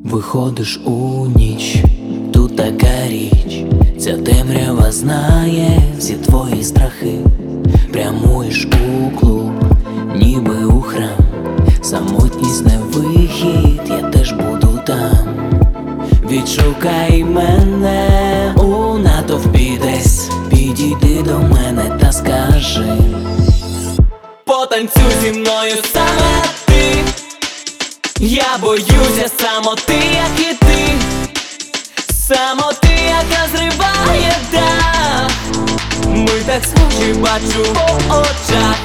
Виходиш у ніч, тут така річ, ця темрява знає всі твої страхи. Прямуєш у клуб, ніби у храм. Самотність не вихід, я теж буду там. Відшукай мене у натовпі десь, підійди до мене та скажи: потанцюй зі мною саме ти. Я боюся самоти, як і ти, самоти, яка зриває дах. Ми так схожі, бачу по очах.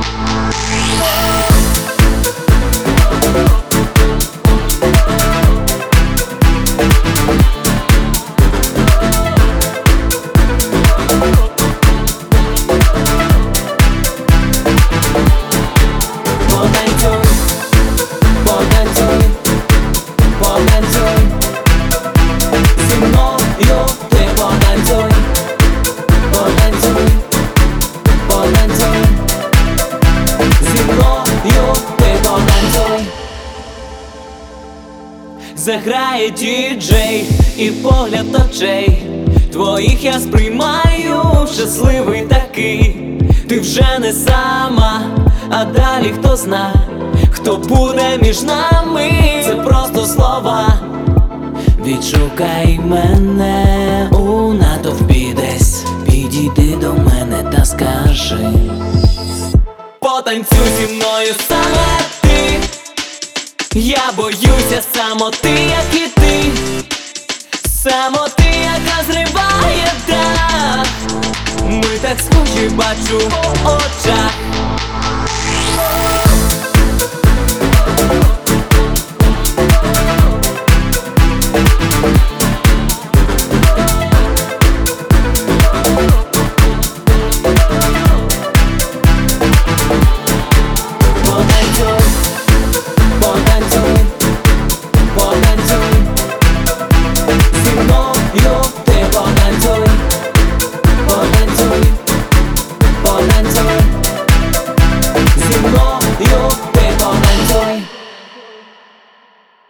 Заграє діджей і погляд очей твоїх я сприймаю, щасливий такий. Ти вже не сама, а далі хто зна, хто буде між нами, це просто слова. Відшукай мене у натовпі десь, підійди до мене та скажи: потанцюй зі мною саме ти. Я боюся самоти, як і ти, самоти, яка зриває дах. Ми так схожі, бачу по очах.